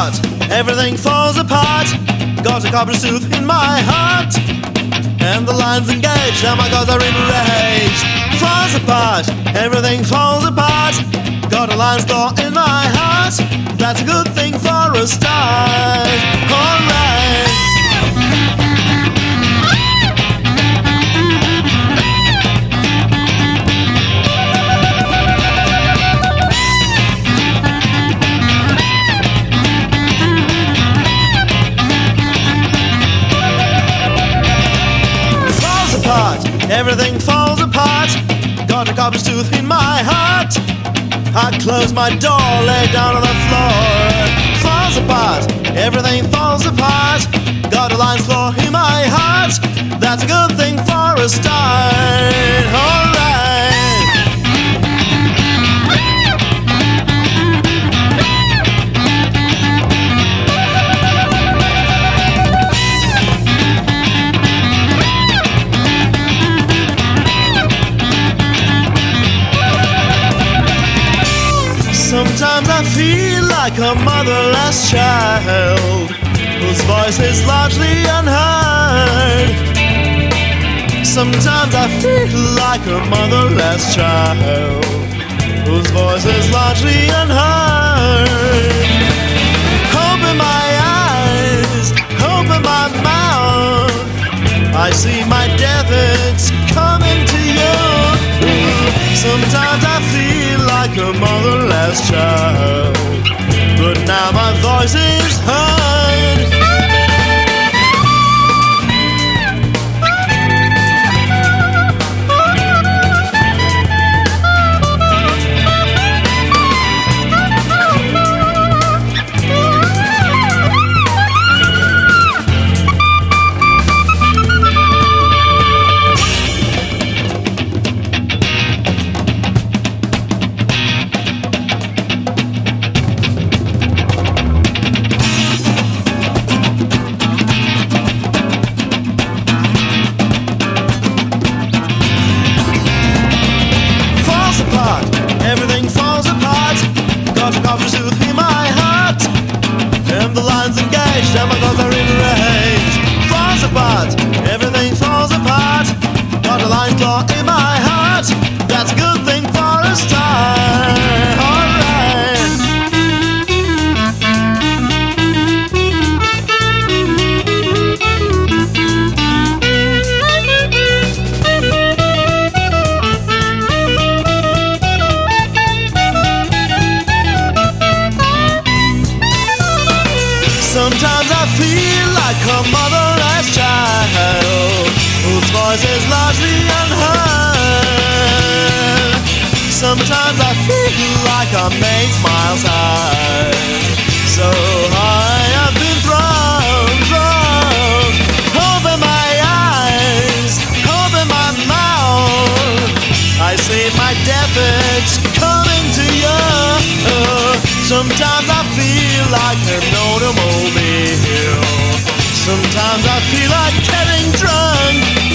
apart, everything falls apart. Got a copper's tooth in my heart, and the line's engaged, and my gods are enraged. Falls apart, everything falls apart. Got a lion's claw in my heart, that's a good thing for a start. Alright. Everything falls apart. Got a copper's tooth in my heart. I close my door, lay down on the floor. Falls apart, everything falls apart. Got a lion's claw in my heart, that's a good thing for a start. Alright. Sometimes I feel like a motherless child whose voice is largely unheard. Sometimes I feel like a motherless child whose voice is largely unheard. Hope in my eyes, hope in my mouth, I see my death, it's coming to you. Sometimes I feel like a motherless child, but now my voice is heard. Everything falls apart. Got a copper's tooth in my heart, and the line's engaged, and my gods are enraged. Falls apart, everything falls apart. Got a lion's claw in my heart, that's a good thing for a start. Alright. Sometimes I feel like a motherless child whose voice is largely unheard. Sometimes I feel like I'm 8 miles high, so high I've been thrown. Hope in my eyes, hope in my mouth, I see my death, it's coming to you. Sometimes I feel like an automobile. Sometimes I feel like getting drunk.